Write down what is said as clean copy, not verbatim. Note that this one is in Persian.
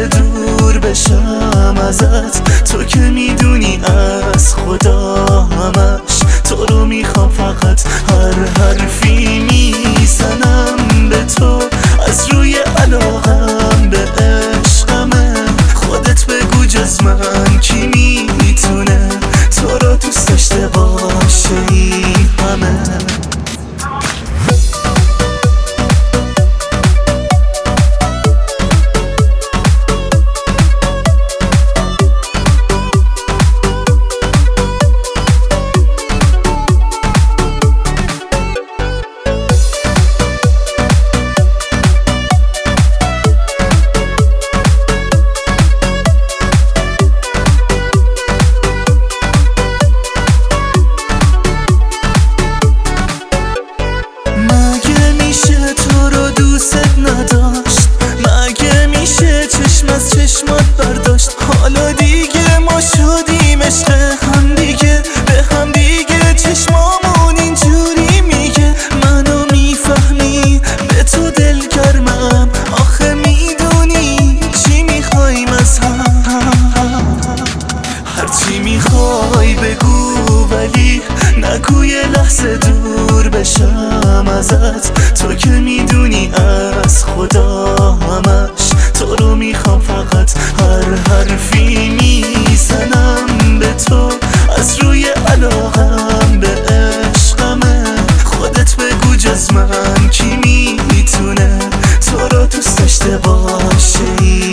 دور بشم ازت، تو که میدونی از خدا همش تو رو میخوام فقط. هر حرفی میزنم به تو از روی علاقم به عشقمه. خودت بگو جز من کی میتونه تو رو دوست داشته باشه این همه. مگه میشه چشم از چشمات برداشت؟ حالا دیگه ما شدیم عشق هم دیگه، به هم دیگه چشمامون اینجوری میگه. منو میفهمی به تو دل گرمم، آخه میدونی چی میخوایم از هم. هرچی میخوای بگو ولی نگو یه لحظه دور بشم ازت، تو که میدونی از خدا همش تو رو میخوام فقط. هر حرفی میزنم به تو از روی علاقم به عشقمه. خودت بگو جز من کی میتونه تو رو دوست داشته باشه.